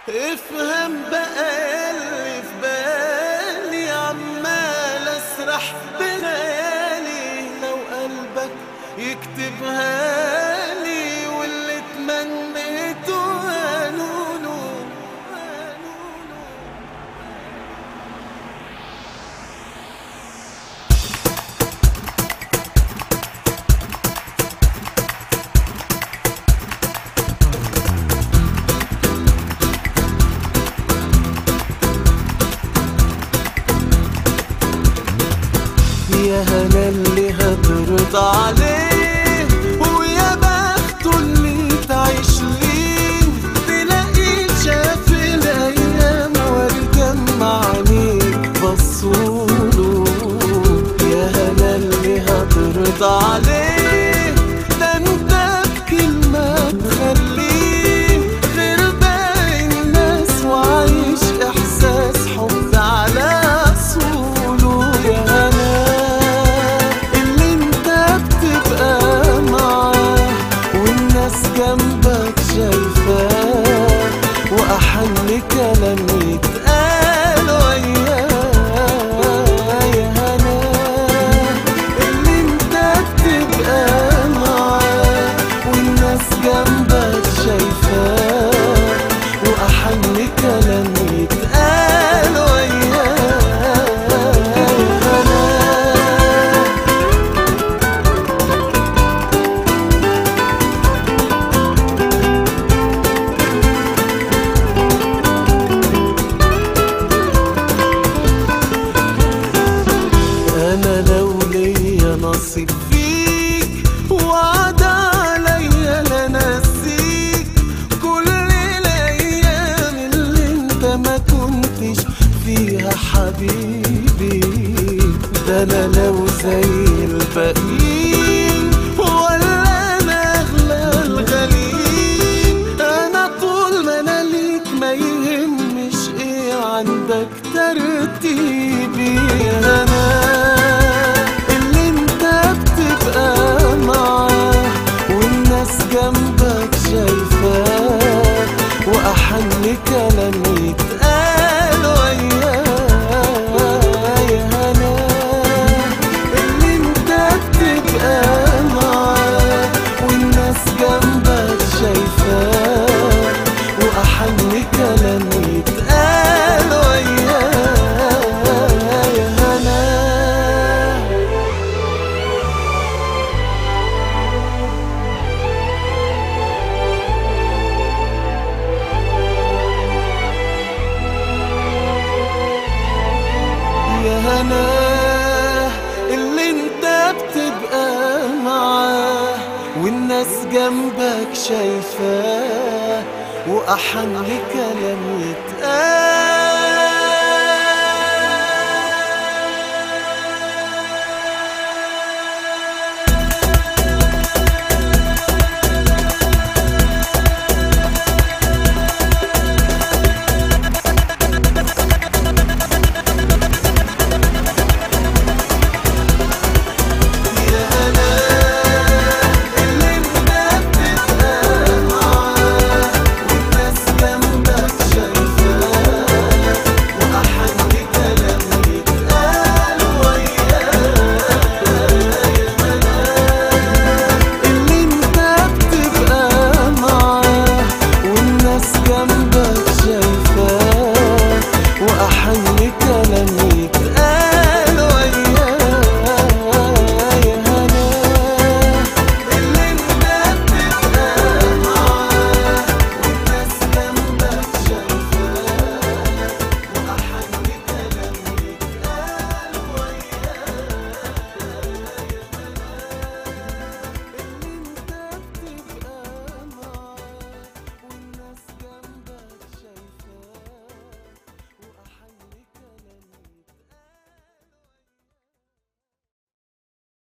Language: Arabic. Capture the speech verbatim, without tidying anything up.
افهم بقى اللي في بالي، عمال اسرح بخيالي. لو قلبك يكتبها لي واللي تمنيته قالوله. يا هلا اللي هترضى عليه، ويا بخته اللي تعيش ليه. تلاقيه شاف الايام واتجمع عينيك بصوله. يا هلا اللي هترضى عليه، ده انت بكلمة تخليه غير باقي الناس وعايش احساس حب على اصوله. يا هلا جنبك شايفاه، وأحن كلام يتقال وياه. يا هنا اللي انت بتبقى معاه، والناس جنبك شايفاه، وأحن كلام يتقال وياه. أنا لو ليا نصيب فيك وعد عليا لنسيك كل الأيام اللي انت ما كنتش فيها حبيبي. ده أنا لو زي الباقيين ولا أنا أغلى الغاليين، أنا طول ما أنا ليك ما يهمش إيه عندك ترتيبي. أنا جنبك شايفاه، وأحن كلام يتقال وياه. يا هنا اللي انت بتبقى معاه، والناس جنبك شايفاه، وأحن كلام يتقال وياه. يا هنا يا هنا اللي انت بتبقى معاه، والناس جنبك شايفاه، وأحن كلام يتقال.